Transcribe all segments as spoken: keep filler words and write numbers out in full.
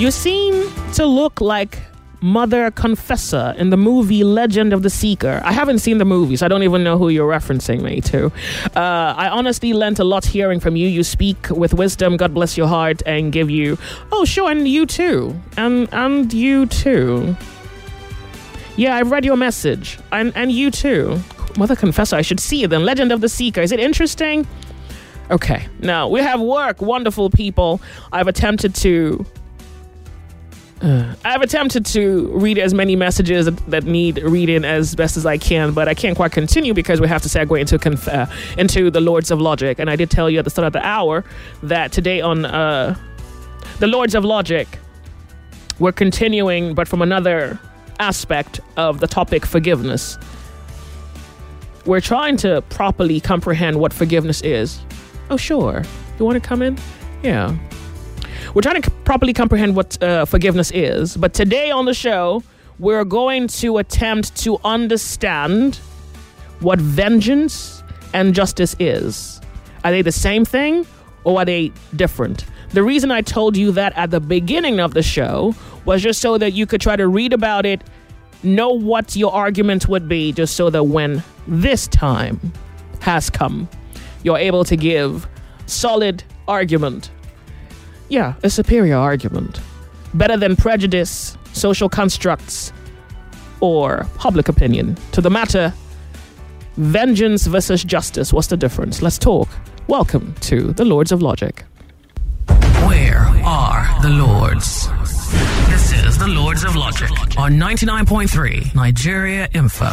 You seem to look like Mother Confessor in the movie Legend of the Seeker. I haven't seen the movie, so I don't even know who you're referencing me to. Uh, I honestly learnt a lot hearing from you. You speak with wisdom. God bless your heart and give you... Oh, sure, and you too. And and you too. Yeah, I've read your message. And, and you too. Mother Confessor, I should see it then. Legend of the Seeker. Is it interesting? Okay. Now, we have work. Wonderful people. I've attempted to... Uh, I've attempted to read as many messages that need reading as best as I can, but I can't quite continue because we have to segue into conf- uh, into the Lords of Logic. And I did tell you at the start of the hour that today on uh, the Lords of Logic, we're continuing, but from another aspect of the topic forgiveness. We're trying to properly comprehend what forgiveness is. Oh, sure. You want to come in? Yeah. We're trying to properly comprehend what uh, forgiveness is. But today on the show, we're going to attempt to understand what vengeance and justice is. Are they the same thing or are they different? The reason I told you that at the beginning of the show was just so that you could try to read about it, know what your argument would be, just so that when this time has come, you're able to give solid argument. Yeah, a superior argument. Better than prejudice, social constructs, or public opinion. To the matter, vengeance versus justice. What's the difference? Let's talk. Welcome to the Lords of Logic. Where are the Lords? This is the Lords of Logic on ninety-nine point three Nigeria Info.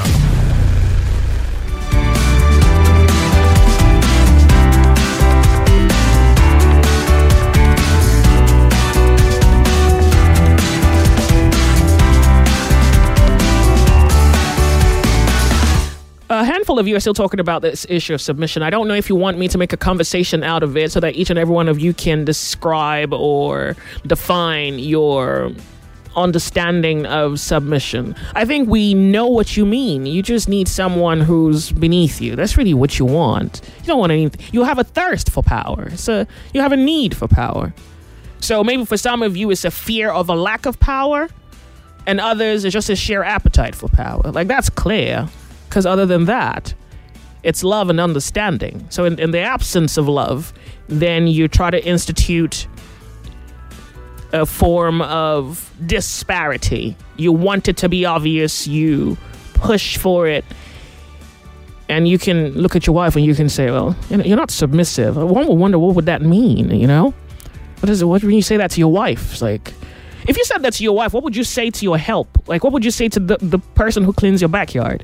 A handful of you are still talking about this issue of submission. I don't know if you want me to make a conversation out of it so that each and every one of you can describe or define your understanding of submission. I think we know what you mean. You just need someone who's beneath you. That's really what you want. You don't want anything. You have a thirst for power. So you have a need for power. So maybe for some of you, it's a fear of a lack of power, and others, it's just a sheer appetite for power. Like, that's clear. Because other than that, it's love and understanding. So in, in the absence of love, then you try to institute a form of disparity. You want it to be obvious. You push for it. And you can look at your wife and you can say, well, you're not submissive. One would wonder, what would that mean, you know? What is it? What when you say that to your wife? It's like, if you said that to your wife, what would you say to your help? Like, what would you say to the, the person who cleans your backyard?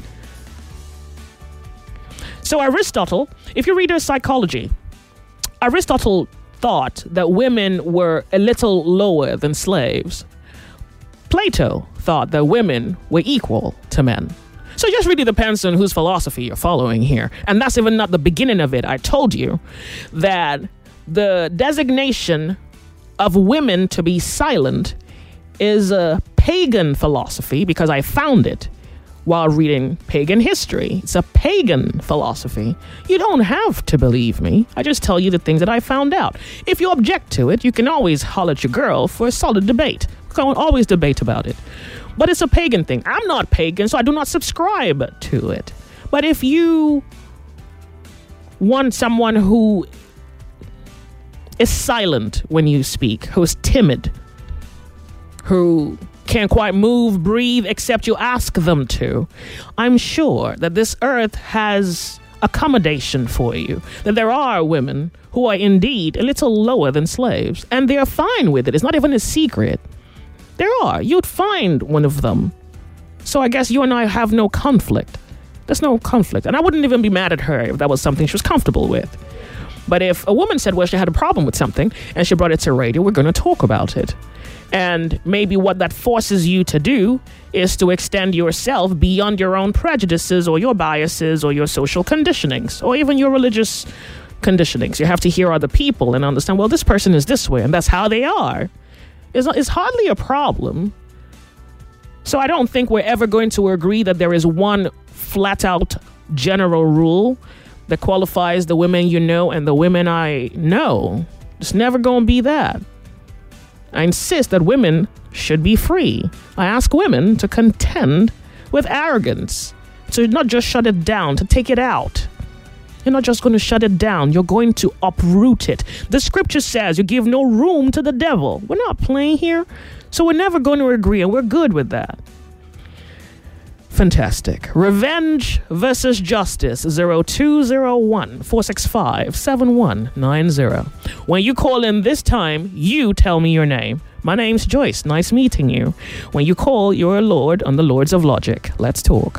So Aristotle, if you read his psychology, Aristotle thought that women were a little lower than slaves. Plato thought that women were equal to men. So it just really depends on whose philosophy you're following here. And that's even not the beginning of it. I told you that the designation of women to be silent is a pagan philosophy, because I found it while reading pagan history. It's a pagan philosophy. You don't have to believe me. I just tell you the things that I found out. If you object to it, you can always holler at your girl for a solid debate. We can always debate about it. But it's a pagan thing. I'm not pagan, so I do not subscribe to it. But if you want someone who is silent when you speak, who is timid, who can't quite move, breathe, except you ask them to, I'm sure that this earth has accommodation for you, that there are women who are indeed a little lower than slaves, and they're fine with it. It's not even a secret. There are. You'd find one of them. So I guess you and I have no conflict. There's no conflict. And I wouldn't even be mad at her if that was something she was comfortable with. But if a woman said, well, she had a problem with something and she brought it to radio, we're going to talk about it. And maybe what that forces you to do is to extend yourself beyond your own prejudices or your biases or your social conditionings or even your religious conditionings. You have to hear other people and understand, well, this person is this way and that's how they are. It's, it's hardly a problem. So I don't think we're ever going to agree that there is one flat out general rule that qualifies the women you know and the women I know. It's never going to be that. I insist that women should be free. I ask women to contend with arrogance, to not just shut it down, to take it out. You're not just going to shut it down. You're going to uproot it. The scripture says you give no room to the devil. We're not playing here. So we're never going to agree, and we're good with that. Fantastic. Revenge versus justice. zero two zero one, four six five, seven one nine zero. When you call in this time, you tell me your name. My name's Joyce. Nice meeting you. When you call, you're a lord on the Lords of Logic. Let's talk.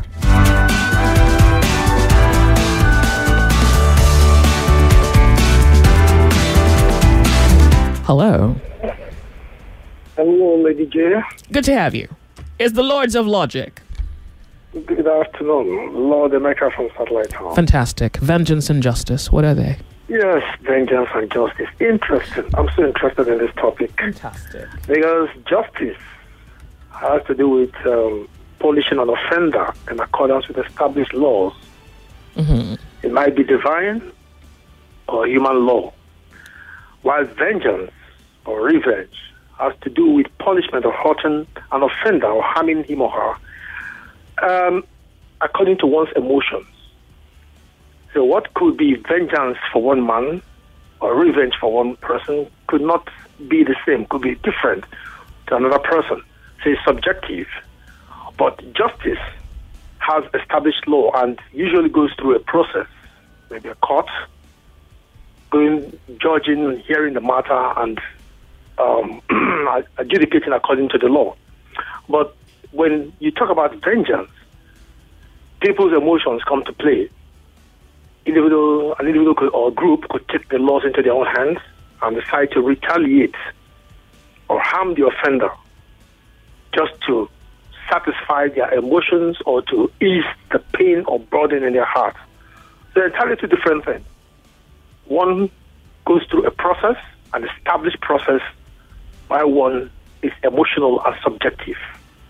Hello. Hello, Lady J. Good to have you. It's the Lords of Logic. Good afternoon. Lord Emeka from Satellite Town. Fantastic. Vengeance and justice. What are they? Yes, vengeance and justice. Interesting. I'm so interested in this topic. Fantastic. Because justice has to do with um, punishing an offender in accordance with established laws. Mm-hmm. It might be divine or human law. While vengeance or revenge has to do with punishment of hurting an offender or harming him or her um, according to one's emotions. So what could be vengeance for one man or revenge for one person could not be the same, could be different to another person. So it's subjective. But justice has established law and usually goes through a process, maybe a court, going, judging, hearing the matter, and um, adjudicating according to the law. But when you talk about vengeance, people's emotions come to play. Individual, an individual could, or group could take the laws into their own hands and decide to retaliate or harm the offender just to satisfy their emotions or to ease the pain or burden in their heart. They're entirely two different things. One goes through a process, an established process, while one is emotional and subjective.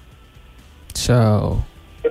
So,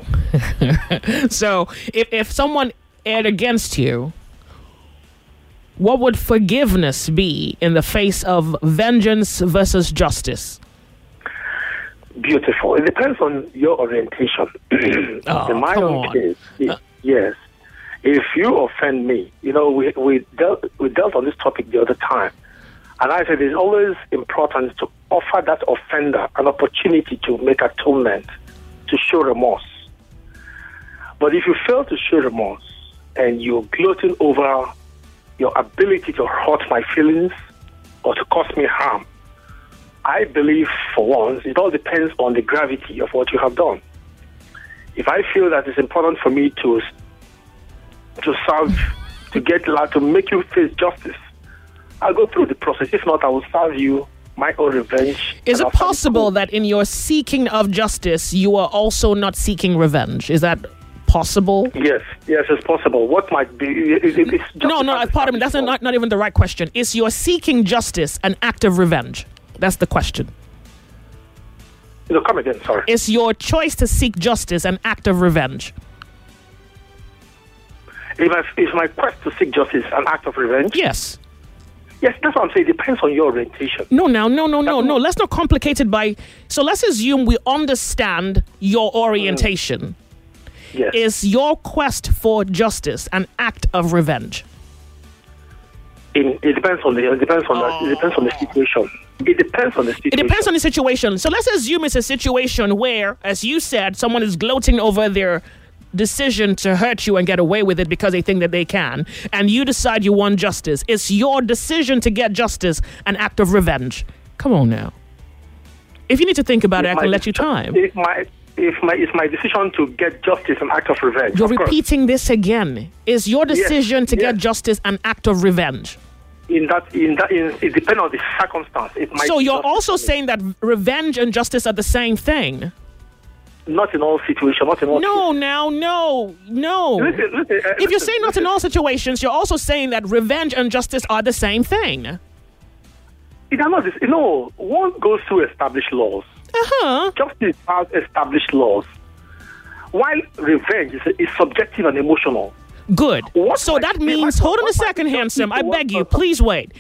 so if, if someone erred against you, what would forgiveness be in the face of vengeance versus justice? Beautiful. It depends on your orientation. Oh, in my come own on. case, it, Uh, yes. If you offend me, you know, we we dealt we dealt on this topic the other time, and I said it's always important to offer that offender an opportunity to make atonement, to show remorse. But if you fail to show remorse and you're gloating over your ability to hurt my feelings or to cause me harm, I believe, for once, it all depends on the gravity of what you have done. If I feel that it's important for me to to serve, to get to make you face justice, I'll go through the process. If not, I will serve you my own revenge. Is and it I'll possible serve that in your seeking of justice, you are also not seeking revenge? Is that possible? you. Yes, yes, it's possible. What might be? It, it, it's No, no, pardon me. That's not, not even the right question. Is your seeking justice an act of revenge? That's the question. No, come again. Sorry. Is your choice to seek justice an act of revenge? If my, is my quest to seek justice an act of revenge? Yes. Yes, that's what I'm saying. It depends on your orientation. No, now, no, no, no, no. Let's not complicate it by... So let's assume we understand your orientation. Yes. Is your quest for justice an act of revenge? In, it depends on the. It depends on the. It depends on the situation. It depends on the situation. It depends on the situation. So let's assume it's a situation where, as you said, someone is gloating over their decision to hurt you and get away with it because they think that they can, and you decide you want justice. Is your decision to get justice an act of revenge? Come on now. If you need to think about it, I can let you time. If my if my it's my decision to get justice an act of revenge. You're of course. repeating this again. Is your decision Yes, to get yes. justice an act of revenge? In that, in that, in, it depends on the circumstance. It might So be you're justice also for me. saying that revenge and justice are the same thing? Not in all situations. Not in all. No, now, no, no. Listen, listen, uh, If you're listen, saying not listen. in all situations, you're also saying that revenge and justice are the same thing. It are not this. You know, one goes through established laws. Uh-huh. Justice has established laws. While revenge is, is subjective and emotional. Good. What So might that be- means, what- hold on a what might second, be handsome. I justice to beg one you, person? please wait.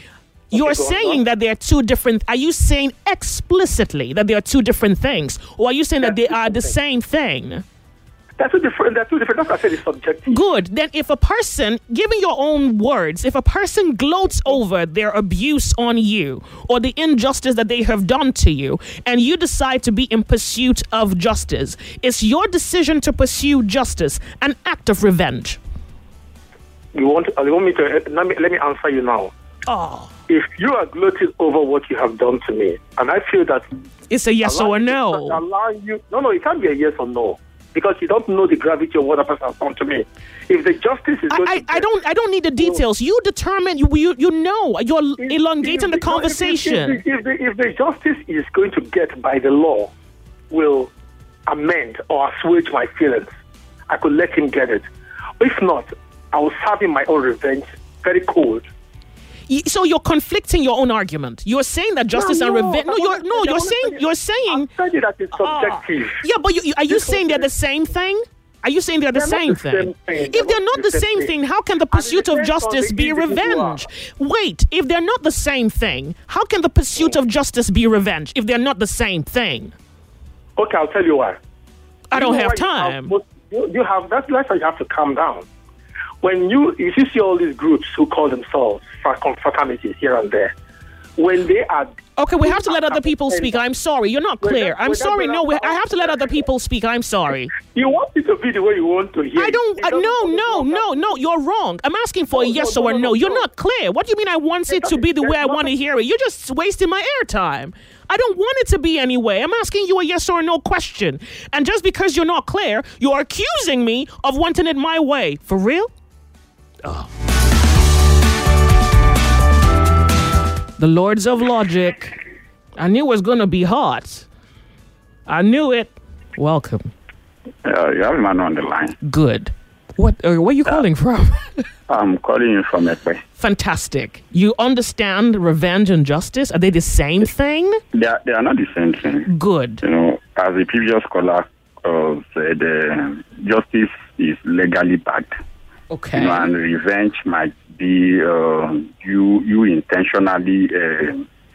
You're go on, saying go on. that there are two different. Are you saying explicitly that there are two different things, or are you saying that they They're are two the things. same thing? They're two different. They're two different. That's what I said. It's subjective. Good. Then, if a person, given your own words, if a person gloats over their abuse on you or the injustice that they have done to you, and you decide to be in pursuit of justice, is your decision to pursue justice an act of revenge? You want? You want me to? Let me let me answer you now. Oh, If you are gloating over what you have done to me, and I feel that it's a yes or a no. allowing you, no, no, it can't be a yes or no because you don't know the gravity of what a person has done to me. If the justice is, I, going I, to I get- don't. I don't need the details. You determine. You you, you know. You're if- elongating the if- no, if- conversation. If, if, if, the, if the justice is going to get by the law, will amend or assuage my feelings, I could let him get it. If not, I will serve him my own revenge, very cold. Y- So you're conflicting your own argument. You're saying that justice No, and no, revenge. No, I you're wanna- no. I You're wanna saying. say- You're saying. I said that it's Ah. subjective. Yeah, but you, you- are you This saying one they're the is- same thing? Are you saying they're the They're not same the thing? same thing. If they're not the same thing, how can the it pursuit of depends on justice the be individual. revenge? Wait, if they're not the same thing, how can the pursuit of justice be revenge if they're not the same thing? Okay, I'll tell you why. I You don't know have why you time. most- You, you have that's that's why you have to calm down. When you if you see all these groups who call themselves fra- fraternities here and there, when they are Okay, we have to let other people speak. I'm sorry, you're not Well, clear. that- I'm well, that- sorry. No, we, that- I have to let other people speak. I'm sorry. You want it to be the way you want to hear. I don't. It Uh, doesn't no, always no, work no, out. no. You're wrong. I'm asking for a No, yes no, or a no, no. no, You're no. not clear. What do you mean? I want it to be the way I There's want to nothing- hear it. You're just wasting my airtime. I don't want it to be anyway. I'm asking you a yes or a no question. And just because you're not clear, you're accusing me of wanting it my way. For real? Oh. The Lords of Logic. I knew it was going to be hot. I knew it. Welcome. Uh, you have a man on the line. Good. What? Uh, where are you calling from? I'm calling you from Ekpe. Fantastic. You understand revenge and justice? Are they the same thing? They are, they are not the same thing. Good. You know, as a previous caller uh, said, uh, justice is legally backed. Okay. You know, and revenge might be uh, you you intentionally uh,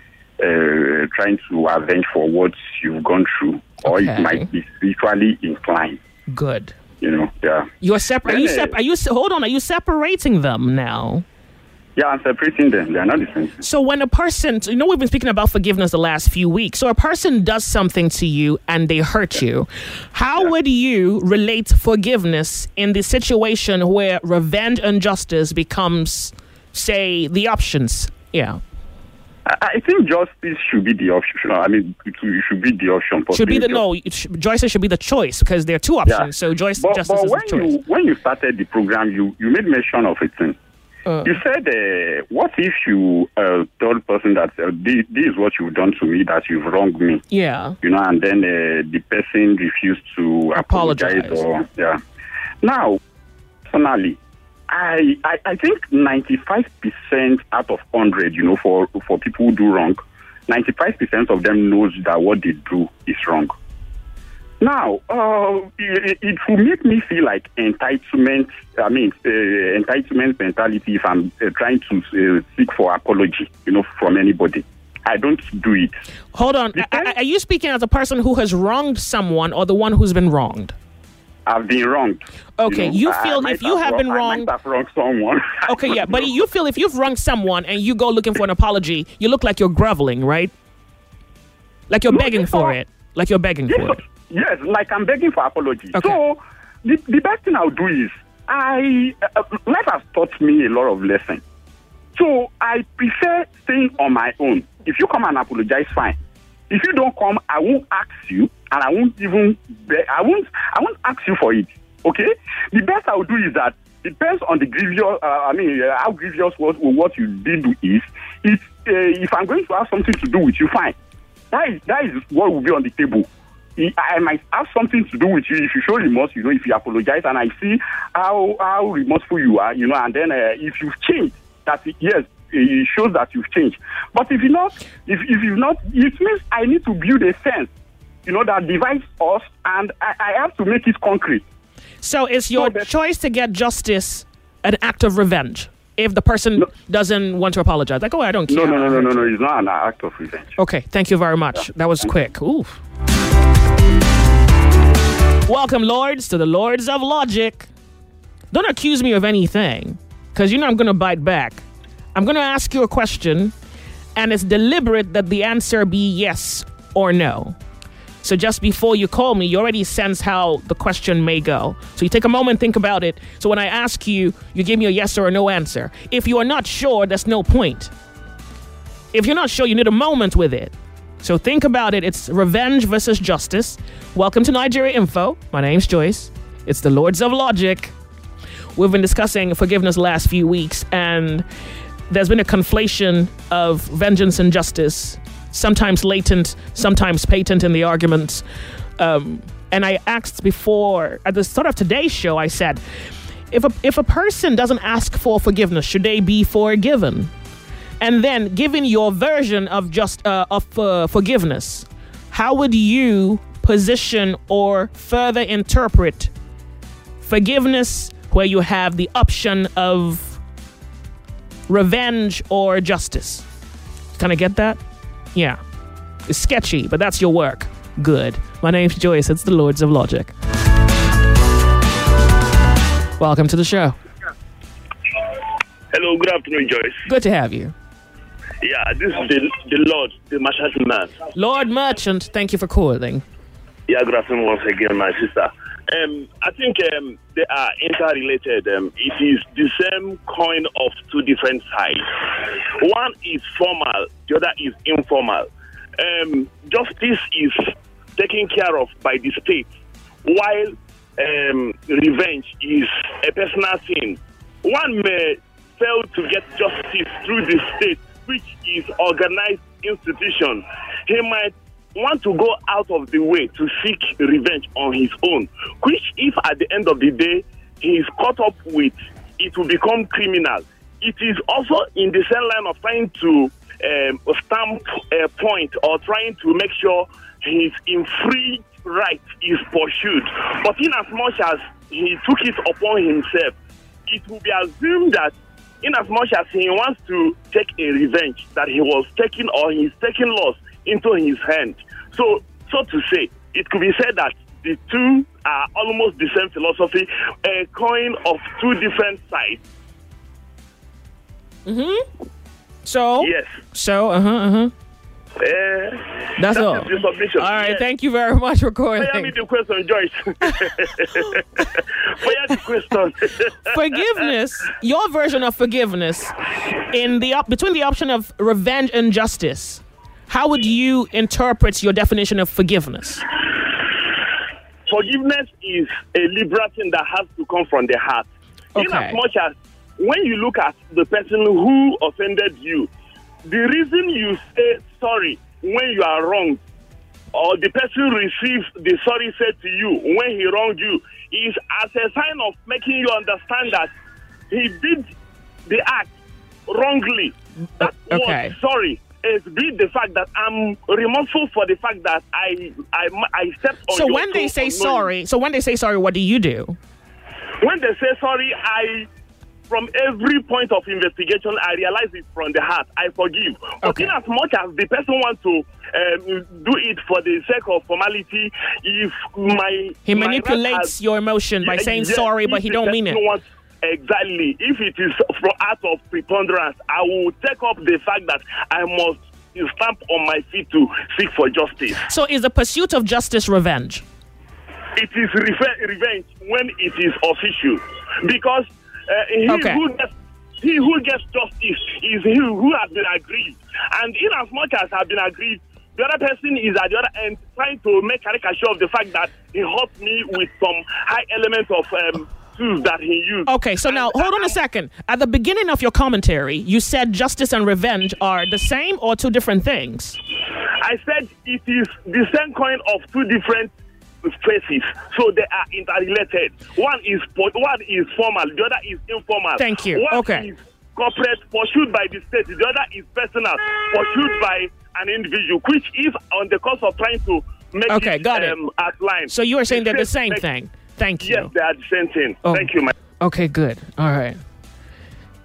uh, trying to avenge for what you've gone through, or Okay. it might be spiritually inclined. Good. You know, yeah. You're separ- Are you Then, uh, sep- Are you? se- Hold on. Are you separating them now? Yeah, I'm separating them. They are not the same thing. So when a person, you know, we've been speaking about forgiveness the last few weeks. So a person does something to you and they hurt you. How would you relate forgiveness in the situation where revenge and justice becomes, say, the options? Yeah. I, I think justice should be the option. I mean, it it should be the option. Should be the pursuing no. It sh- Joyce should be the choice because there are two options. Yeah. So Joyce But, justice but is when the choice. you when you started the program, you, you made mention of a thing. Uh. You said, uh, "What if you uh, told the person that uh, this, this is what you've done to me, that you've wronged me, Yeah. you know, and then uh, the person refused to apologize, Apologize. or yeah." Now, personally, I I, I think ninety-five percent out of one hundred, you know, for for people who do wrong, ninety-five percent of them knows that what they do is wrong. Now, uh, it, it will make me feel like entitlement, I mean, uh, entitlement mentality if I'm uh, trying to uh, seek for apology, you know, from anybody. I don't do it. Hold on. Because- Are, are you speaking as a person who has wronged someone or the one who's been wronged? I've been wronged. Okay, know. you I- I feel might if you have wrong- been I wronged. might have wronged someone. Okay, yeah, but you feel if you've wronged someone and you go looking for an apology, you look like you're groveling, right? Like you're No, begging it's for not. it. Like you're begging for Yes, it. yes, like I'm begging for apology. Okay. So the, the best thing I'll do is I uh, life has taught me a lot of lessons. So I prefer staying on my own. If you come and apologize, fine. If you don't come, I won't ask you, and I won't even be- I won't I won't ask you for it. Okay? The best I will do is that depends on the grievous. Uh, I mean, uh, how grievous what what you did is. If uh, if I'm going to have something to do with you, fine. That is that is what will be on the table. I I might have something to do with you if you show remorse, you know, if you apologize, and I see how how remorseful you are, you know, and then uh, if you've changed, that yes, it shows that you've changed. But if you not, if if you've not, it means I need to build a fence, you know, that divides us, and I, I have to make it concrete. So is your So that- choice to get justice an act of revenge? if the person No. doesn't want to apologize? Like, oh, I don't care. No, no, no, no, no, no. It's not an act of revenge. Okay, thank you very much. That was quick. Ooh. Welcome, Lords, to the Lords of Logic. Don't accuse me of anything, because you know I'm going to bite back. I'm going to ask you a question, and it's deliberate that the answer be yes or no. So just before you call me, you already sense how the question may go. So you take a moment, think about it. So when I ask you, you give me a yes or a no answer. If you are not sure, there's no point. If you're not sure, you need a moment with it. So think about it. It's revenge versus justice. Welcome to Nigeria Info. My name's Joyce. It's the Lords of Logic. We've been discussing forgiveness the last few weeks, and there's been a conflation of vengeance and justice, sometimes latent, sometimes patent in the arguments. Um, and I asked before, at the start of today's show, I said, if a, if a person doesn't ask for forgiveness, should they be forgiven? And then, given your version of just uh, of uh, forgiveness, how would you position or further interpret forgiveness where you have the option of revenge or justice? Can I get that? Yeah. It's sketchy, but that's your work. Good. My name's Joyce. It's the Lords of Logic. Welcome to the show. Hello, good afternoon, Joyce. Good to have you. Yeah, this is the, the Lord, the Merchant Man. Lord Merchant, thank you for calling. Yeah, good afternoon once again, my sister. Um, I think um, they are interrelated. Um, it is the same coin of two different sides. One is formal, the other is informal. Um, justice is taken care of by the state, while um, revenge is a personal thing. One may fail to get justice through the state, which is organized institution. He might want to go out of the way to seek revenge on his own, which if at the end of the day he is caught up with, it will become criminal. It is also in the same line of trying to um, stamp a point or trying to make sure his infringed right is pursued. But in as much as he took it upon himself, it will be assumed that in as much as he wants to take a revenge, that he was taking or he's taking laws into his hand. So, so to say, it could be said that the two are almost the same philosophy, a coin of two different sides. Mm-hmm. So? Yes. So, uh-huh, uh-huh. Uh, That's that all. Is the submission. All right, yes. Thank you very much for calling. Fire me the question, Joyce. Fire the question. Forgiveness, your version of forgiveness, in the op- between the option of revenge and justice, how would you interpret your definition of forgiveness? Forgiveness is a liberal thing that has to come from the heart. Okay. In as much as when you look at the person who offended you, the reason you say sorry when you are wronged, or the person receives the sorry said to you when he wronged you, is as a sign of making you understand that he did the act wrongly. That Okay. was sorry. It's be the fact that I'm remorseful for the fact that I I I stepped on So your when they toe say unknowingly. sorry, so when they say sorry, what do you do? When they say sorry, I, from every point of investigation, I realize it from the heart. I forgive. But Okay. in as much as the person wants to um, do it for the sake of formality, if my He my manipulates right has- your emotion by Yeah, saying yes, sorry, if but he the don't mean person it. wants- exactly. If it is from out of preponderance, I will take up the fact that I must stamp on my feet to seek for justice. So is the pursuit of justice revenge? It is reve- revenge when it is official, because uh, he Okay. who gets he who gets justice is he who has been aggrieved, and in as much as have been aggrieved, the other person is at the other end trying to make caricature of the fact that he hurt me with some high element of um, tools that he used. Okay, so now hold on a second. At the beginning of your commentary, you said justice and revenge are the same or two different things. I said it is the same coin of two different faces, so they are interrelated. One is po- one is formal, the other is informal. Thank you. One Okay. is corporate, pursued by the state. The other is personal, pursued by an individual, which is on the course of trying to make Okay, it, got it. um, outline. So you are saying they're the same same thing. thing. Thank you. Yes, they are the same thing. Oh. Thank you, my. Okay, good. All right.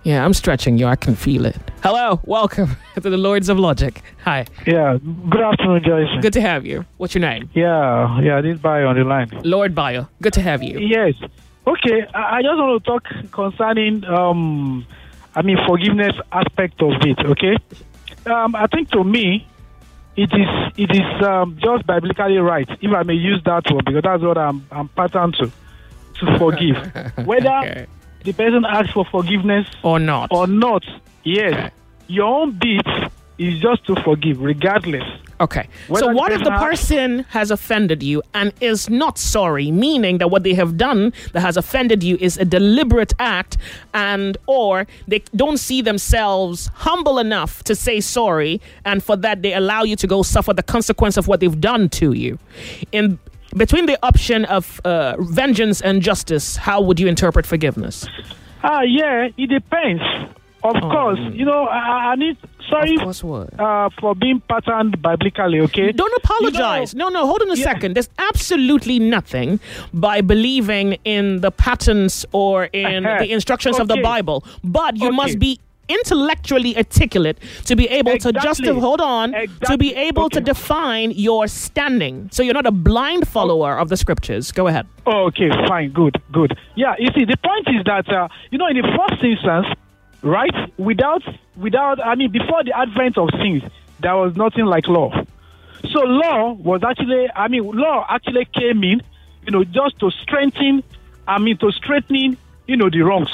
Yeah, I'm stretching you. I can feel it. Hello, welcome to the Lords of Logic. Hi. Yeah, good afternoon, Joyce. Good to have you. What's your name? Yeah, yeah, this Bayo on the line. Lord Bayo. Good to have you. Yes. Okay, I I just want to talk concerning, um, I mean, forgiveness aspect of it, okay? Um, I think to me, it is it is um, just biblically right, if I may use that word, because that's what I'm, I'm patterned to, to forgive. Whether Okay. the person asks for forgiveness Or not. or not, yes, Okay. your own bit is just to forgive, regardless. Okay. Whether So the what if the person has- person has offended you and is not sorry, meaning that what they have done that has offended you is a deliberate act, and or they don't see themselves humble enough to say sorry, and for that they allow you to go suffer the consequence of what they've done to you? In between the option of uh, vengeance and justice, how would you interpret forgiveness? Ah, yeah, it depends. Of course, you know, I, I need, sorry Of course what? uh, for being patterned biblically, okay? Don't apologize. You know- no, no, hold on a Yeah. second. There's absolutely nothing by believing in the patterns or in Uh-huh. the instructions of the Okay. Bible, but you Okay. must be intellectually articulate to be able to Exactly. justify, hold on, to Exactly. be able to Okay. define your standing. So you're not a blind follower of the scriptures. Go ahead. Oh, okay, fine, good, good. Yeah, you see, the point is that, uh, you know, in the first instance, right, without, without, I mean, before the advent of things, there was nothing like law. So law was actually, I mean, law actually came in, you know, just to strengthen, I mean, to strengthening, you know, the wrongs.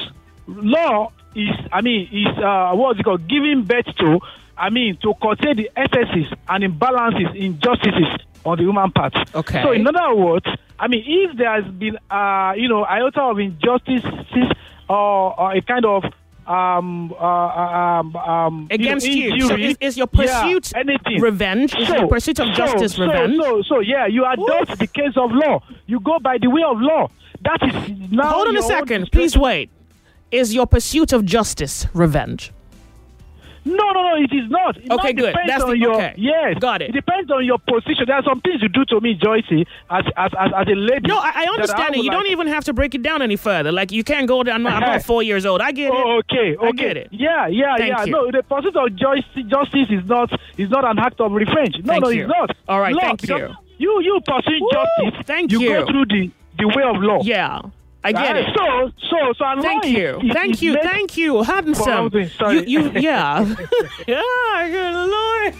Law is, I mean, is, uh, what's it called, giving birth to, I mean, to curtail the excesses and imbalances, injustices on the human part. Okay. So in other words, I mean, if there has been, uh, you know, iota of injustices or, or a kind of um, uh, um, um, Against know, you. So injury, is, is your yeah, pursuit anything. revenge? Is your pursuit of so, justice so, revenge? So, so, yeah, you adopt the case of law. You go by the way of law. That is now. Hold on a your own second. Please wait. Is your pursuit of justice revenge? No, no, no, it is not. It Okay, not good. depends That's on the- your, okay. Yes. Got it. It depends on your position. There are some things you do to me, Joycey, as as as, as a lady. No, I, I that understand it. would You don't like- even have to break it down any further. Like, you can't go down. I'm not, I'm not four years old. I get it. Oh, okay, okay. I get it. Yeah, yeah, Thank yeah. you. No, the pursuit of justice, justice is not is not an act of revenge. No, Thank no, you. it's not. All right, Law, thank because you. You you pursue Woo, justice. thank you. you. go through the the way of law. Yeah, I get Uh, it. So so so. and Thank law is- you. is- Thank is you. made- Thank you. Handsome. something, sorry. You, you, yeah. yeah, good Lord.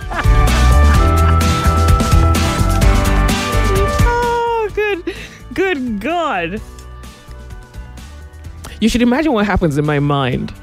oh, good, good God. You should imagine what happens in my mind.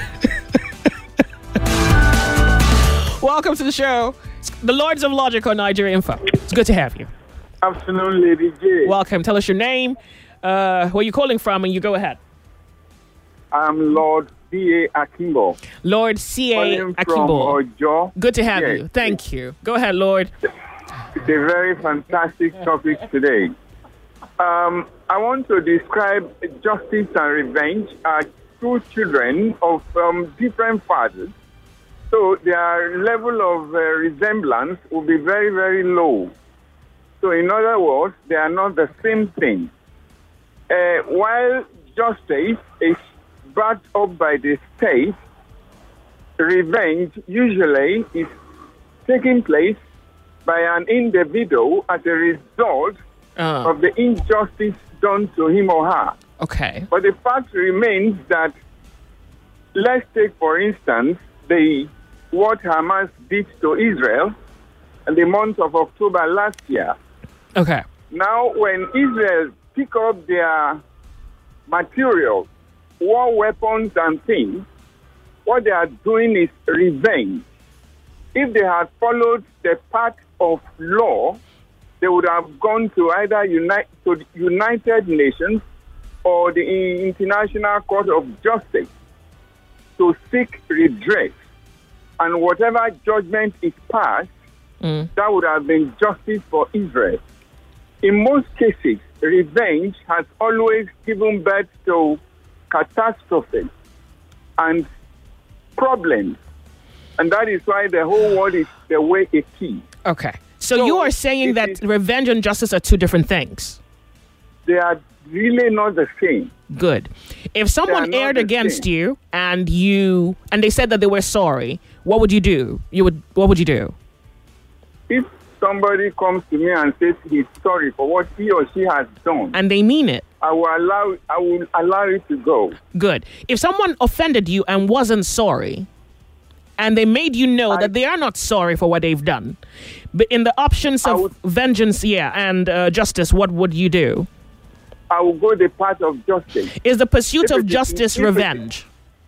Welcome to the show. It's the Lords of Logic on Nigeria Info. It's good to have you. Afternoon, Lady J. Welcome. Tell us your name, uh, where you're calling from, and you go ahead. I'm Lord C A Akimbo. Lord C A Calling from Akimbo. Ojo. Good to have Yes. you. Thank you. Go ahead, Lord. It's a very fantastic topic today. Um, I want to describe justice and revenge as two children of um, different fathers. So their level of uh, resemblance will be very, very low. So in other words, they are not the same thing. Uh, while justice is backed up by the state, revenge usually is taking place by an individual as a result Uh, of the injustice done to him or her. okay. But the fact remains that, let's take for instance the what Hamas did to Israel in the month of October last year. Okay. Now, when Israel pick up their material, war weapons and things, what they are doing is revenge. If they had followed the path of law, they would have gone to either Uni- to the United Nations or the International Court of Justice to seek redress. And whatever judgment is passed, Mm. that would have been justice for Israel. In most cases, revenge has always given birth to catastrophe and problems. And that is why the whole world is the way it is. Okay. So, So, you are saying it that is- revenge and justice are two different things. they are really not the same. Good. If someone not erred the against same. you and you and they said that they were sorry, what would you do? You would. What would you do? If somebody comes to me and says he's sorry for what he or she has done, And they mean it. I will allow I will allow it to go. Good. If someone offended you and wasn't sorry, and they made you know I- that they are not sorry for what they've done, but in the options I of would- vengeance, yeah, and uh, justice, what would you do? I will go the path of justice. Is the pursuit If of it is- justice if it is- revenge?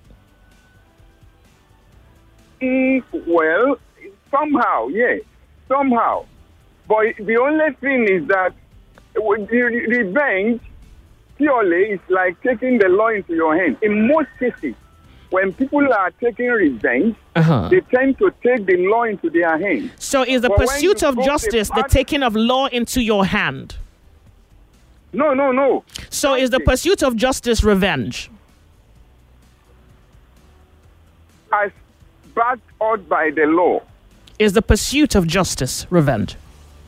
Mm, well, somehow, yes, somehow. But the only thing is that with the re- revenge purely is like taking the law into your hand. In most cases, when people are taking revenge, Uh-huh. they tend to take the law into their hands. So is the But when pursuit you of go the justice the path- taking of law into your hand? No, no, no. So is the Justice. pursuit of justice revenge? As backed out by the law. Is the pursuit of justice revenge?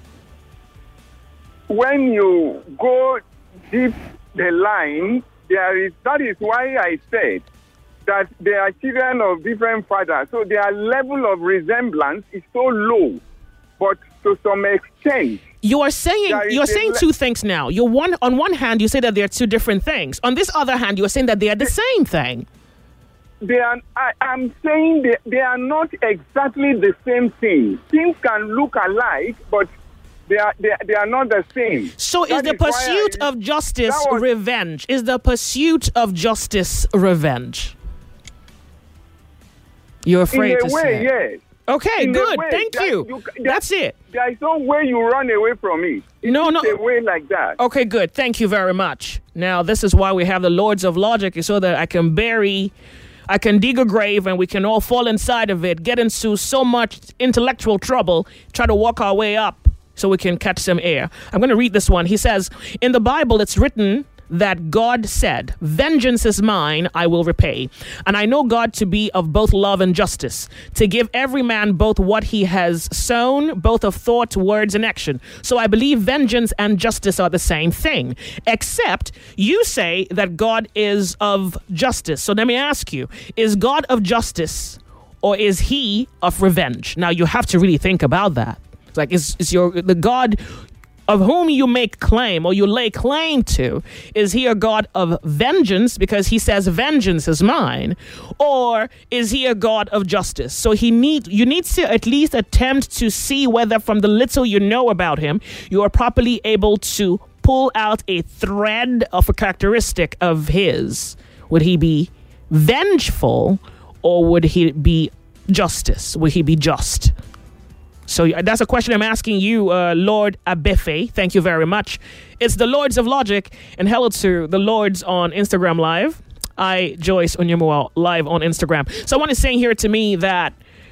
When you go deep the line, there is that is why I said that they are children of different fathers. So their level of resemblance is so low. But to some extent, You are saying There is you're a saying le- two things now. You're one on one hand you say that they're two different things. On this other hand, you're saying that they are the same thing. they are. I, I'm saying they, they are not exactly the same thing. Things can look alike, but they are they, they are not the same. So is That the is why pursuit I- of justice that was- revenge? Is the pursuit of justice revenge? You're afraid in a to way, say. yes. Okay, In a good. way, Thank that you. you- that- That's it. There is no way you run away from it. No, no. It's a way like that. Okay, good. Thank you very much. Now, this is why we have the Lords of Logic, is so that I can bury, I can dig a grave and we can all fall inside of it, get into so much intellectual trouble, try to walk our way up so we can catch some air. I'm going to read this one. He says, in the Bible, it's written that God said, vengeance is mine, I will repay. And I know God to be of both love and justice, to give every man both what he has sown, both of thought, words, and action. So I believe vengeance and justice are the same thing, except you say that God is of justice. So let me ask you, is God of justice or is he of revenge? Now you have to really think about that. It's like, is, is your the God of whom you make claim or you lay claim to, is he a God of vengeance because he says vengeance is mine, or is he a God of justice? So he need you need to at least attempt to see whether from the little you know about him, you are properly able to pull out a thread of a characteristic of his. Would he be vengeful or would he be justice? Would he be just? So that's a question I'm asking you, uh, Lord Abefe. Thank you very much. It's the Lords of Logic, and hello to the Lords on Instagram Live. I, Joyce Onyemuwa, live on Instagram. Someone is saying here to me that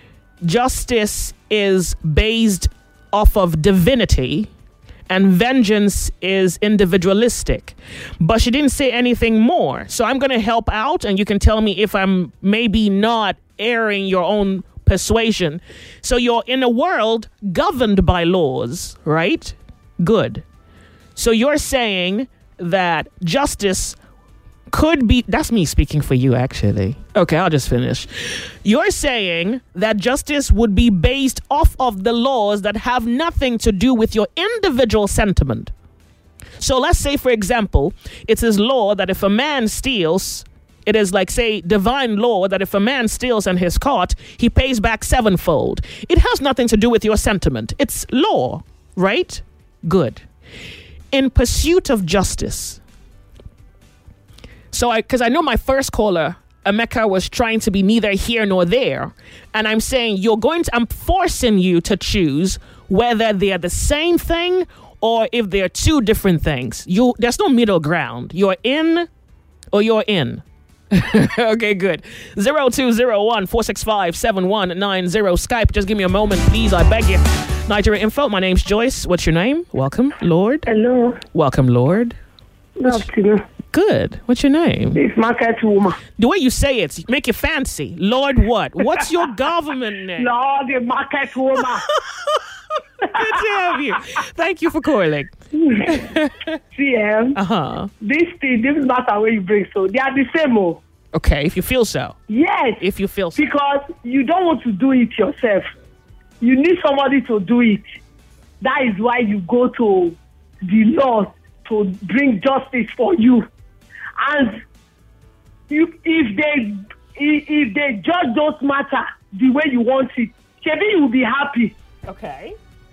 justice is based off of divinity and vengeance is individualistic. But she didn't say anything more. So I'm going to help out, and you can tell me if I'm maybe not airing your own persuasion. So you're in a world governed by laws, right? Good. So you're saying that justice could be, that's me speaking for you actually. Okay, I'll just finish. You're saying that justice would be based off of the laws that have nothing to do with your individual sentiment. So let's say, for example, it's this law that if a man steals, it is like, say, divine law that if a man steals and he's caught, he pays back sevenfold. It has nothing to do with your sentiment. It's law, right? Good. In pursuit of justice. So I, because I know my first caller, Emeka, was trying to be neither here nor there. And I'm saying you're going to, I'm forcing you to choose whether they're the same thing or if they're two different things. You, there's no middle ground. You're in or you're in. Okay, good. zero two zero one, four six five, seven one nine zero. Skype, just give me a moment, please. I beg you. Nigeria Info, my name's Joyce. What's your name? Welcome, Lord. Hello. Welcome, Lord. Good afternoon. Good. What's your name? It's Market Woman. The way you say it, make it fancy. Lord what? What's your government name? Lord, the Market Woman. Good to have you. Thank you for calling. C M. Uh-huh. This thing, this matter where you bring, so they are the same. Oh. Okay, if you feel so. Yes. If you feel so. Because you don't want to do it yourself. You need somebody to do it. That is why you go to the law to bring justice for you. And you, if they if, if they judge those matters the way you want it, maybe you will be happy. Okay.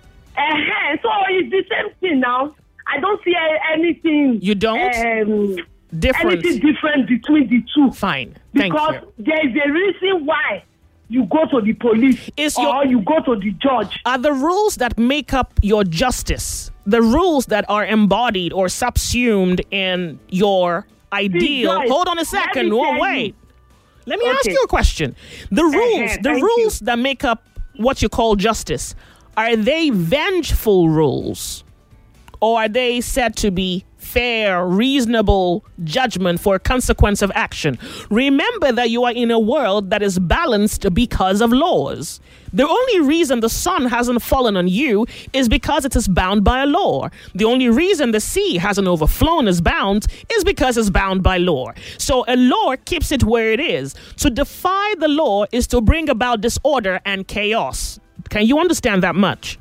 Uh-huh. So it's the same thing now. I don't see anything. You don't? Um, different. Anything different between the two. Fine. Thank because you. there is a reason why you go to the police Is or your, you go to the judge. Are the rules that make up your justice, the rules that are embodied or subsumed in your ideal? Guys, hold on a second. Oh, wait. You. Let me Okay. ask you a question. The rules, Uh-huh, the rules you. that make up what you call justice, are they vengeful rules? Or are they said to be fair, reasonable judgment for a consequence of action? Remember that you are in a world that is balanced because of laws. The only reason the sun hasn't fallen on you is because it is bound by a law. The only reason the sea hasn't overflown as bound is because it's bound by law. So a law keeps it where it is. To defy the law is to bring about disorder and chaos. Can you understand that much?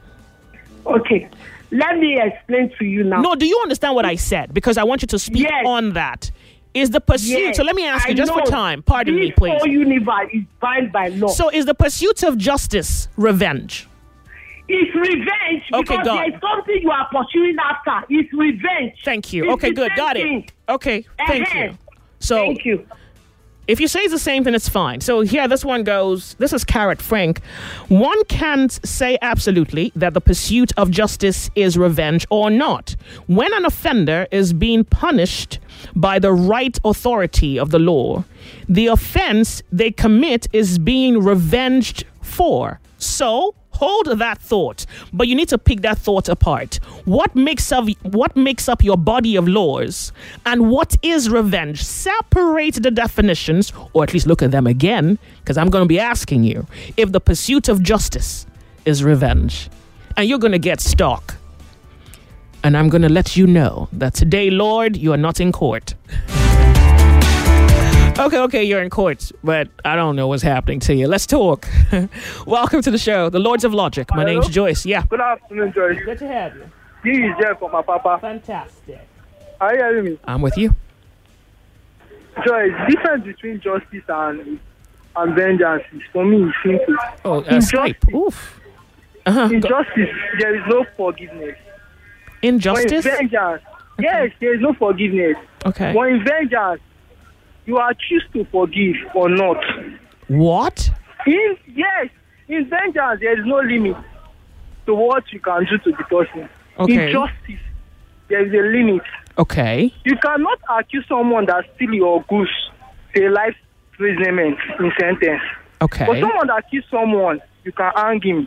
Okay. Let me explain to you now. No, do you understand what I said? Because I want you to speak Yes. on that. Is the pursuit, Yes, so let me ask you I just for know. time, pardon this me, please. whole universe is bound by law. So is the pursuit of justice revenge? It's revenge Okay, because God. there is something you are pursuing after. It's revenge. Thank you. It's Okay, the good. same Got it. thing. Okay, thank Uh-huh. you. So Thank you. if you say it's the same thing, it's fine. So here, this one goes. This is Carrot Frank. One can't say absolutely that the pursuit of justice is revenge or not. When an offender is being punished by the right authority of the law, the offense they commit is being revenged for. So hold that thought, but you need to pick that thought apart. What makes up what makes up your body of laws, and what is revenge? Separate the definitions, or at least look at them again, because I'm going to be asking you if the pursuit of justice is revenge, and you're going to get stuck. And I'm going to let you know that today, Lord, you are not in court. Okay, okay, you're in court, but I don't know what's happening to you. Let's talk. Welcome to the show, the Lords of Logic. My Hello? name's Joyce. Yeah. Good afternoon, Joyce. Good to have you. This is Jeff from my papa. Fantastic. Are you hearing me? I'm with you. Joyce, the difference between justice and and vengeance is, for me, is simple. Oh, uh, In Skype. justice- Oof. Uh-huh. In Go- justice, there is no forgiveness. Injustice? But in vengeance, yes, there is no forgiveness. Okay. But in vengeance, you are choose to forgive or not. What? In yes, in vengeance, there is no limit to what you can do to the person. Okay. In justice, there is a limit. Okay. You cannot accuse someone that steal your goods to a life imprisonment in sentence. Okay. But someone that kills someone, you can hang him.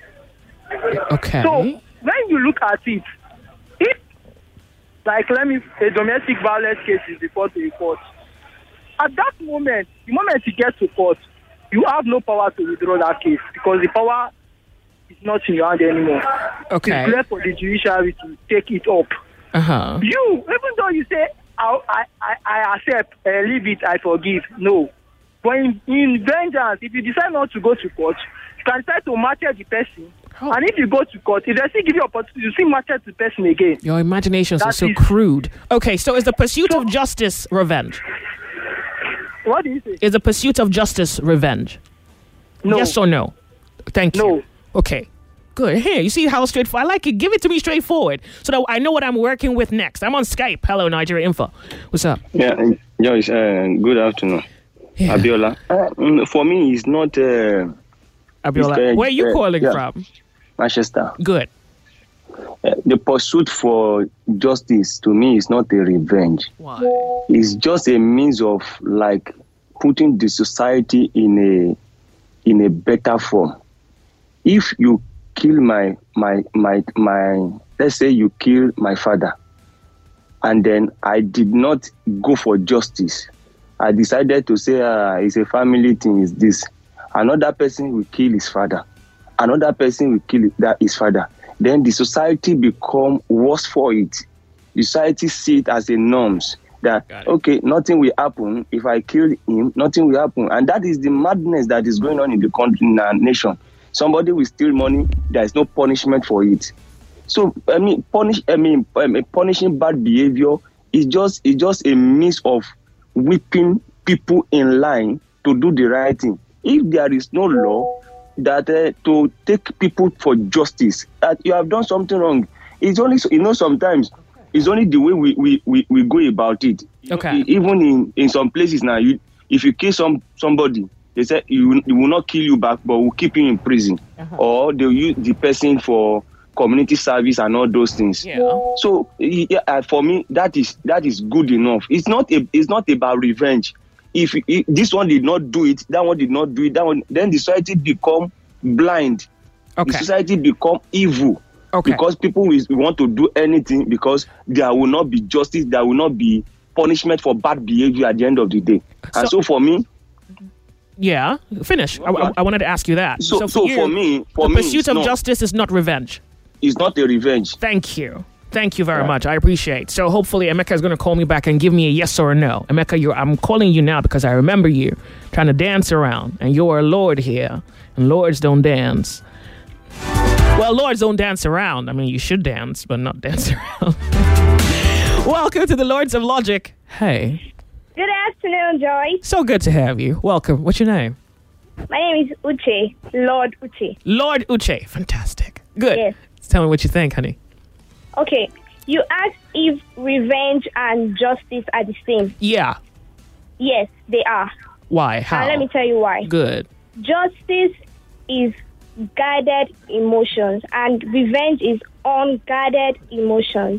Okay. So when you look at it, if like let me a domestic violence case is before to the court, at that moment, the moment you get to court, you have no power to withdraw that case because the power is not in your hand anymore. Okay. It's left for the judiciary to take it up. Uh-huh. You, even though you say, I, I, I, I accept, uh, leave it, I forgive, no. But in, in vengeance, if you decide not to go to court, you can try to martyr the person. Oh. And if you go to court, if they still give you opportunity, you still martyr the person again. Your imaginations are That so is- crude. Okay, so is the pursuit So- of justice revenge? What do you say? Is the pursuit of justice revenge? No. Yes or no? Thank you. No. Okay. Good. Here, you see how straightforward. I like it. Give it to me straightforward so that I know what I'm working with next. I'm on Skype. Hello, Nigeria Info. What's up? Yeah, Joyce, uh, good afternoon. Yeah. Abiola. Uh, mm, for me, it's not uh, Abiola, uh, where are you uh, calling yeah. from? Manchester. Good. Uh, the pursuit for justice, to me, is not a revenge. Why? It's just a means of, like, putting the society in a in a better form. If you kill my my my my, let's say you kill my father, and then I did not go for justice. I decided to say, uh, it's a family thing, is this. Another person will kill his father. Another person will kill that his father. then the society become worse for it. The society see it as a norms that, okay, nothing will happen. If I kill him, nothing will happen. And that is the madness that is going on in the country, in our nation. Somebody will steal money, there is no punishment for it. So, I mean, punish, I mean, punishing bad behavior is just, is just a means of whipping people in line to do the right thing. If there is no law that uh, to take people for justice, that you have done something wrong, it's only, you know, sometimes it's only the way we, we, we, we go about it. Okay. Even in, in some places now, you, if you kill some somebody, they say you, you will not kill you back, but will keep you in prison. Uh-huh. Or they'll use the person for community service and all those things. Yeah. So yeah, for me, that is that is good enough. It's not a, it's not about revenge. If, if this one did not do it, that one did not do it, that one, then the society become blind. Okay. The society become evil. Okay. Because people will want to do anything because there will not be justice, there will not be punishment for bad behavior at the end of the day. And so, so for me, yeah, finish. I, I, I wanted to ask you that. So, so, for, so you, for me, for the me, pursuit of not, justice is not revenge. It's not a revenge. Thank you. Thank you very yeah. much. I appreciate. So hopefully Emeka is going to call me back and give me a yes or a no. Emeka, you're, I'm calling you now because I remember you trying to dance around, and you're a lord here, and lords don't dance. Well, lords don't dance around. I mean, you should dance, but not dance around. Welcome to the Lords of Logic. Hey. Good afternoon, Joy. So good to have you. Welcome. What's your name? My name is Uche. Lord Uche. Lord Uche. Fantastic. Good. Yes. Tell me what you think, honey. Okay. You asked if revenge and justice are the same. Yeah. Yes, they are. Why? How? And let me tell you why. Good. Justice is guided emotions, and revenge is unguided emotions.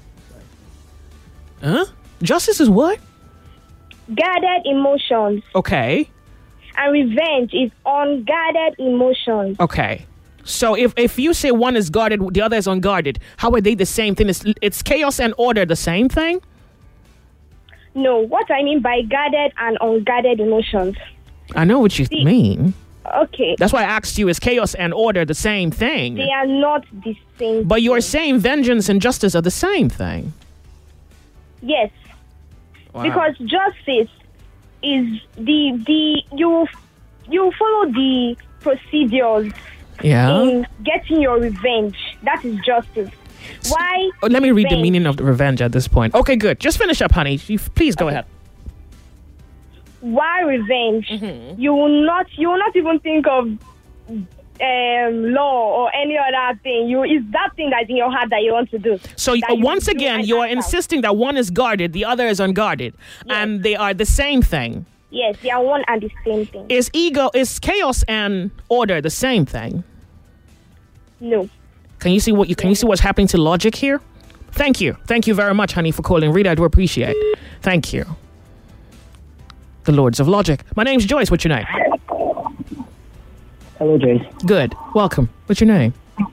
Huh? Justice is what? Guided emotions. Okay. And revenge is unguided emotions. Okay. So if, if you say one is guarded, the other is unguarded, how are they the same thing? It's, it's chaos and order the same thing? No, what I mean by guided and unguided emotions. I know what you See, mean. Okay. That's why I asked you, is chaos and order the same thing? They are not the same But thing. you're saying vengeance and justice are the same thing. Yes. Wow. Because justice is the the you you follow the procedures yeah. in getting your revenge. That is justice. Why? Oh, let me read revenge? the meaning of the revenge at this point. Okay, good. Just finish up, honey. You, please go okay. ahead. Why revenge? Mm-hmm. You will not. You will not even think of um, law or any other thing. You is that thing that's in your heart that you want to do. So uh, once again, you are insisting that one is guarded, the other is unguarded, yes. and they are the same thing. Yes, they are one and the same thing. Is ego, is chaos and order the same thing? No. Can you see what you can you see what's happening to logic here? Thank you, thank you very much, honey, for calling. Rita, I do appreciate. Thank you. The Lords of Logic. My name's Joyce. What's your name? Hello, Joyce. Good. Welcome. What's your name?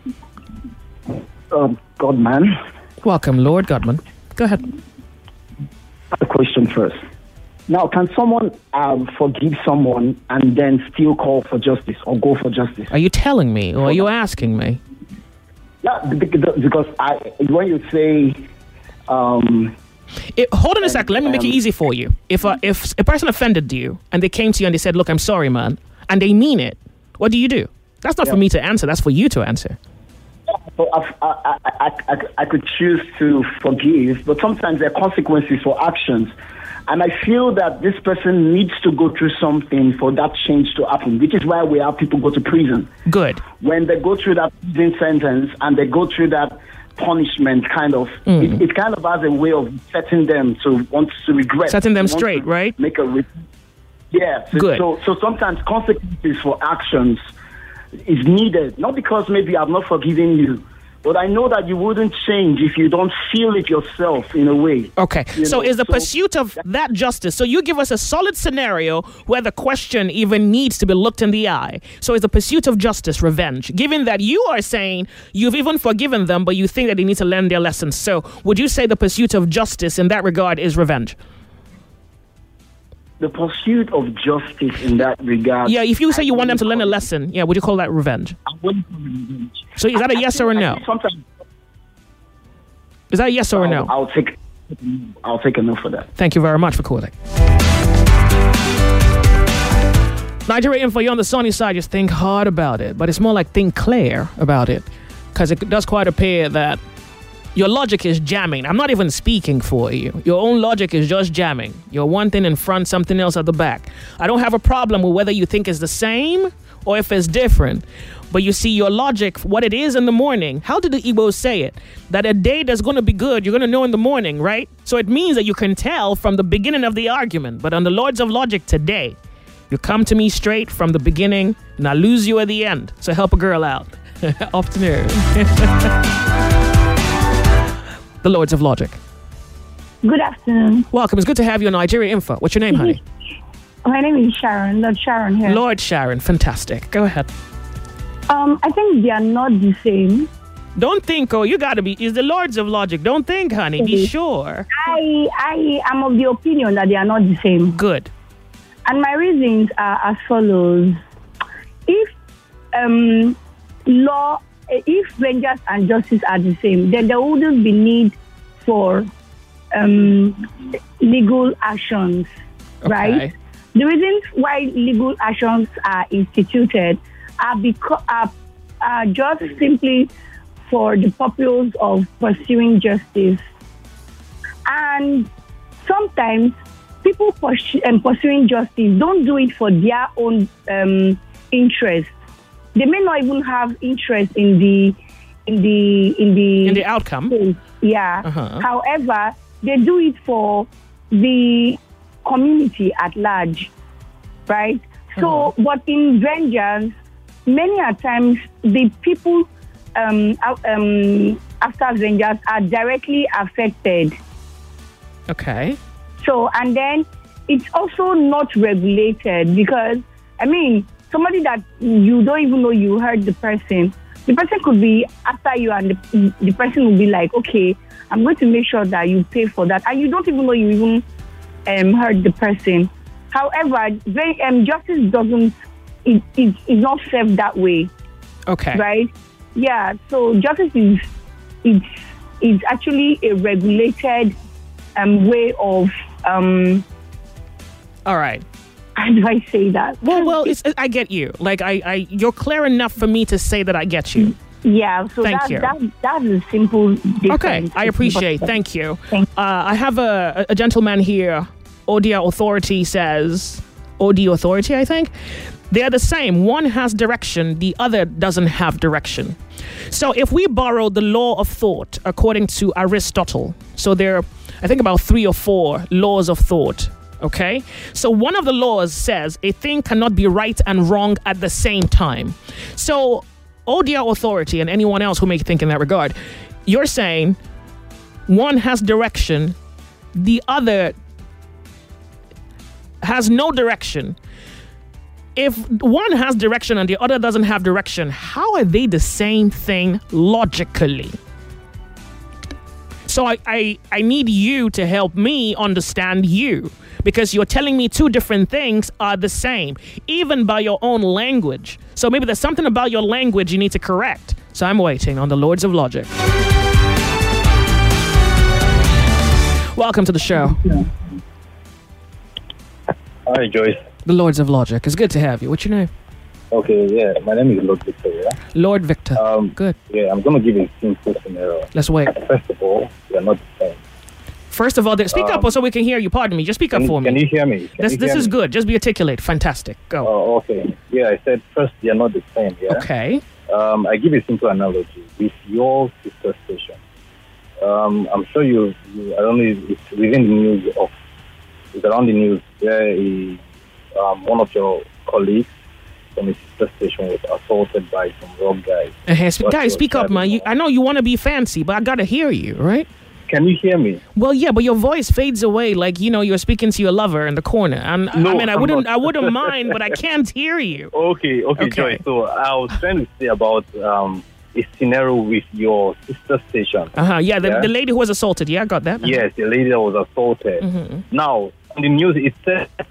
Um, Godman. Welcome, Lord Godman. Go ahead. A question first. Now, can someone um, forgive someone and then still call for justice or go for justice? Are you telling me or are you asking me? Yeah, because I, when you say... Um, It, hold on a second. Let me make it easy for you. If a, if a person offended you and they came to you and they said, look, I'm sorry, man, and they mean it, what do you do? That's not yeah. for me to answer. That's for you to answer. So I, I, I, I, I could choose to forgive, but sometimes there are consequences for actions. And I feel that this person needs to go through something for that change to happen, which is why we have people go to prison. Good. When they go through that prison sentence and they go through that punishment, kind of, mm. it, it kind of has a way of setting them to want to regret. Setting them straight, right? Make a re- yeah. So, Good. So, so sometimes consequences for actions is needed, not because maybe I've not forgiven you, but I know that you wouldn't change if you don't feel it yourself in a way. Okay. So know? is the so, pursuit of that justice, so you give us a solid scenario where the question even needs to be looked in the eye. So is the pursuit of justice revenge? Given that you are saying you've even forgiven them, but you think that they need to learn their lessons. So would you say the pursuit of justice in that regard is revenge? the pursuit of justice in that regard. Yeah, if you say you want them to learn a lesson, yeah, would you call that revenge? I wouldn't call it revenge. So is that a yes or a no? Sometimes Is that a yes or a no? I'll, I'll take I'll take a no for that. Thank you very much for calling. Nigeria Info, you're on the sunny side, just think hard about it. But it's more like think clear about it. Because it does quite appear that your logic is jamming. I'm not even speaking for you. Your own logic is just jamming. You're one thing in front, something else at the back. I don't have a problem with whether you think it's the same or if it's different. But you see, your logic, what it is in the morning, how did the Igbos say it? That a day that's going to be good, you're going to know in the morning, right? So it means that you can tell from the beginning of the argument. But on the Lords of Logic today, you come to me straight from the beginning and I lose you at the end. So help a girl out. Afternoon. The Lords of Logic. Good afternoon. Welcome. It's good to have you on Nigeria Info. What's your name, honey? My name is Sharon. Lord Sharon here. Lord Sharon. Fantastic. Go ahead. Um, I think they are not the same. Don't think, oh, you got to be. It's the Lords of Logic. Don't think, honey. Be Okay. sure. I I am of the opinion that they are not the same. Good. And my reasons are as follows. If um, law, if vengeance and justice are the same, then there wouldn't be need for um, legal actions, right? Okay. The reasons why legal actions are instituted are because are, are just simply for the purpose of pursuing justice. And sometimes people pursue, um, pursuing justice don't do it for their own um, interest. They may not even have interest in the in the in the In the outcome. Yeah. Uh-huh. However, they do it for the community at large, right? So, but in vengeance, many a times the people um, out- um, after vengeance are directly affected. Okay. So, and then it's also not regulated because, I mean, somebody that you don't even know you hurt the person, the person could be after you and the, the person will be like, okay, I'm going to make sure that you pay for that. And you don't even know you even um, hurt the person. However, very, um, justice doesn't, it, it, it's not served that way. Okay. Right? Yeah, so justice is, it's, it's actually a regulated um, way of, um, All right. how do I say that? Well, well, it's, I get you. Like, I, I, you're clear enough for me to say that I get you. Yeah, so Thank that, you. that, that's a simple difference. Okay, I appreciate. Thank you. Thank Uh, I have a, a gentleman here. Odia Authority says, Odia Authority, I think. They're the same. One has direction, the other doesn't have direction. So if we borrow the law of thought according to Aristotle, so there are, I think, about three or four laws of thought. Okay? So one of the laws says a thing cannot be right and wrong at the same time. So Odia Authority and anyone else who may think in that regard, you're saying one has direction, the other has no direction. If one has direction and the other doesn't have direction, how are they the same thing logically? So I, I, I need you to help me understand you, because you're telling me two different things are the same, even by your own language. So maybe there's something about your language you need to correct. So I'm waiting on the Lords of Logic. Welcome to the show. Hi, Joyce. The Lords of Logic. It's good to have you. What's your name? Okay, yeah, my name is Lord Victor, yeah? Lord Victor. Um, Good. Yeah, I'm going to give you a simple scenario. Let's wait. First of all, we are not the same. First of all, speak Um, up so we can hear you. Pardon me. Just speak up Can, for me. can you hear me? Can This you this hear is me? good. Just be articulate. Fantastic. Go. Oh, okay. Yeah, I said first, they are not the same, yeah? Okay. Um, I give you a simple analogy. With your sister station, um, I'm sure you, you, I don't know if it's within the news of, it's around the news where a, um, one of your colleagues from a sister station was assaulted by some rogue guys. Uh-huh. Sp- What Guys, was speak up, driving man. You, I know you want to be fancy, but I got to hear you, right? Can you hear me? Well, yeah, but your voice fades away like, you know, you're speaking to your lover in the corner. And No, I mean, I I'm wouldn't not. I wouldn't mind, but I can't hear you. Okay, okay, Okay. Joy. So I was trying to say about um, a scenario with your sister station. Uh-huh. Yeah, the, Yeah? the lady who was assaulted. Yeah, I got that. Uh-huh. Yes, the lady that was assaulted. Mhm. Now, on the news, it says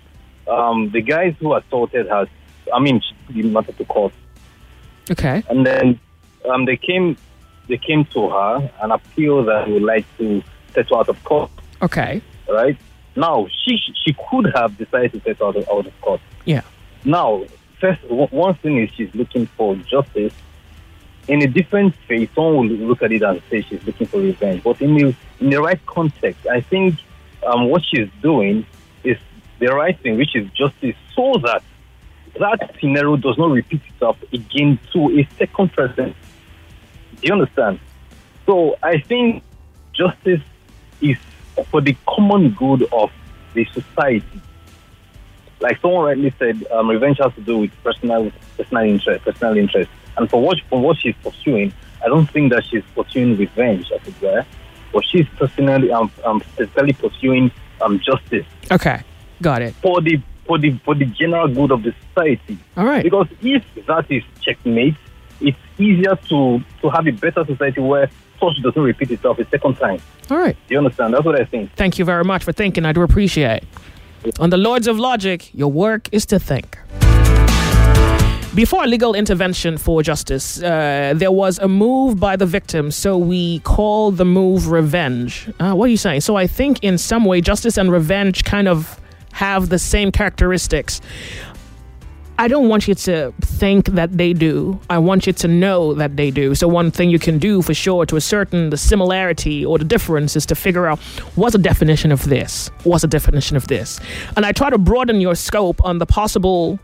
um, the guys who assaulted her, I mean, she wanted to court. Okay. And then um, they came, they came to her and appealed that they would like to settle out of court. Okay. Right. Now she she could have decided to settle out of, out of court. Yeah. Now, first one thing is she's looking for justice. In a different phase, someone will look at it and say she's looking for revenge. But in the in the right context, I think um, what she's doing is the right thing, which is justice, so that that scenario does not repeat itself again to a second person. Do you understand? So I think justice is for the common good of the society. Like someone rightly said, um, revenge has to do with personal personal interest, personal interest. And for what for what she's pursuing, I don't think that she's pursuing revenge, as it were, but she's personally um, um specifically pursuing um justice. Okay, got it. For the for the for the general good of the society. All right. Because if that is checkmate, it's easier to to have a better society where such doesn't repeat itself a second time. All right. Do you understand? That's what I think. Thank you very much for thinking. I do appreciate it. On the Lords of Logic, your work is to think. Before legal intervention for justice, uh, there was a move by the victim, so we call the move revenge. Uh, what are you saying? So I think in some way, justice and revenge kind of have the same characteristics. I don't want you to think that they do. I want you to know that they do. So one thing you can do for sure to ascertain the similarity or the difference is to figure out what's the definition of this? What's the definition of this? And I try to broaden your scope on the possible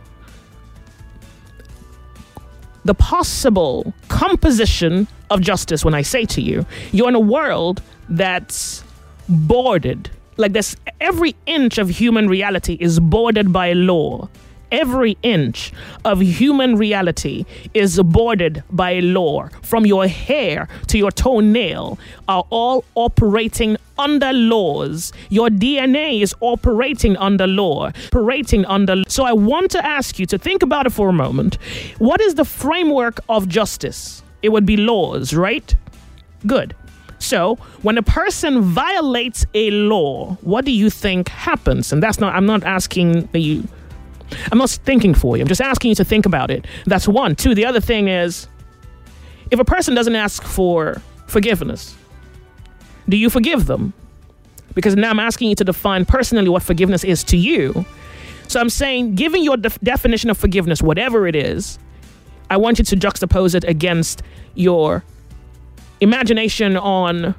the possible composition of justice when I say to you, you're in a world that's bordered. Like this, every inch of human reality is bordered by law. Every inch of human reality is bordered by law. From your hair to your toenail are all operating under laws. Your D N A is operating under law, operating under. So I want to ask you to think about it for a moment. What is the framework of justice? It would be laws, right? Good. So when a person violates a law, what do you think happens? And that's not, I'm not asking you. I'm not thinking for you. I'm just asking you to think about it. That's one. Two, the other thing is, if a person doesn't ask for forgiveness, do you forgive them? Because now I'm asking you to define personally what forgiveness is to you. So I'm saying, given your def- definition of forgiveness, whatever it is, I want you to juxtapose it against your imagination on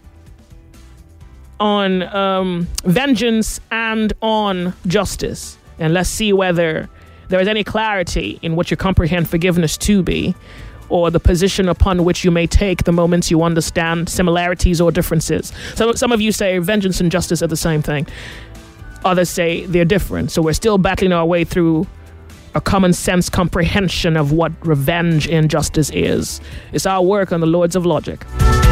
on um, vengeance and on justice. And let's see whether there is any clarity in what you comprehend forgiveness to be, or the position upon which you may take the moments you understand similarities or differences. So some of you say vengeance and justice are the same thing. Others say they're different. So we're still battling our way through a common sense comprehension of what revenge and justice is. It's our work on the Lords of Logic.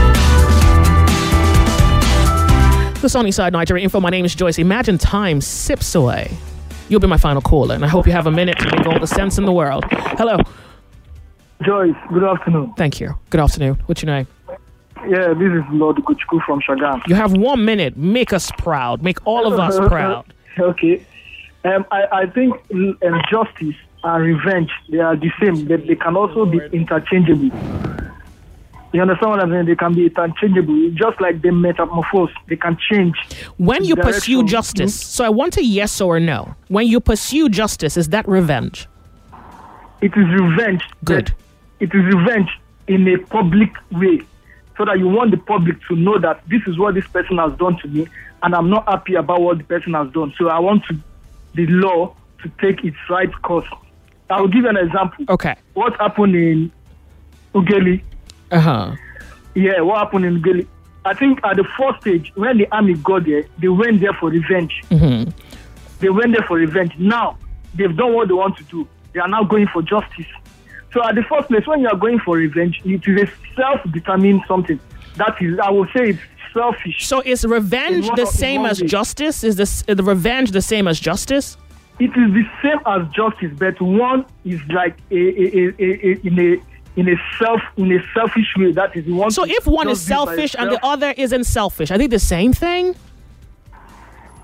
The Sunny Side Nigeria Info. My name is Joyce. Imagine time sips away. You'll be my final caller, and I hope you have a minute to make all the sense in the world. Hello. Joyce, good afternoon. Thank you. Good afternoon. What's your name? Yeah, this is Lord Kuchku from Shagam. You have one minute. Make us proud. Make all of us proud. Okay. Um, I, I think um, justice and revenge, they are the same, but they can also be interchangeable. You understand what I'm saying? They can be interchangeable, just like they metamorphose. They can change. When you pursue justice, so I want a yes or a no. When you pursue justice, is that revenge? It is revenge. Good. It is revenge in a public way, so that you want the public to know that this is what this person has done to me, and I'm not happy about what the person has done. So I want to, the law to take its right course. I will give you an example. Okay. What happened in Ugeli? Uh-huh. Yeah, what happened in Ugeli? I think at the first stage, when the army got there, they went there for revenge. Mm-hmm. They went there for revenge. Now, they've done what they want to do. They are now going for justice. So at the first place, when you are going for revenge, it is a self-determined something. That is, I will say it's selfish. So is revenge the same as justice? Is this the revenge the same as justice? It is the same as justice, but one is like a, a, a, a, a, in a in a self in a selfish way. That is one. So if one is selfish and the other isn't selfish, are they the same thing?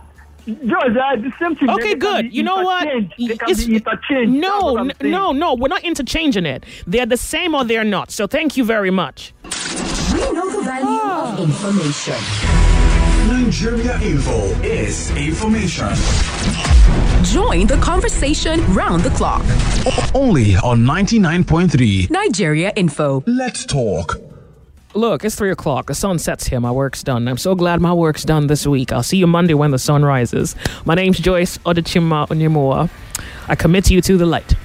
Joe, they are the same thing. Okay, They can good. be You know what? interchanged. They can It's- be interchanged. No, That's what I'm n- saying. no, no. We're not interchanging it. They're the same or they're not. So thank you very much. We know the value of information. Nigeria Info is information. Join the conversation round the clock. Only on ninety-nine point three. Nigeria Info. Let's talk. Look, it's three o'clock. The sun sets here. My work's done. I'm so glad my work's done this week. I'll see you Monday when the sun rises. My name's Joyce Odechima Onyemoa. I commit you to the light.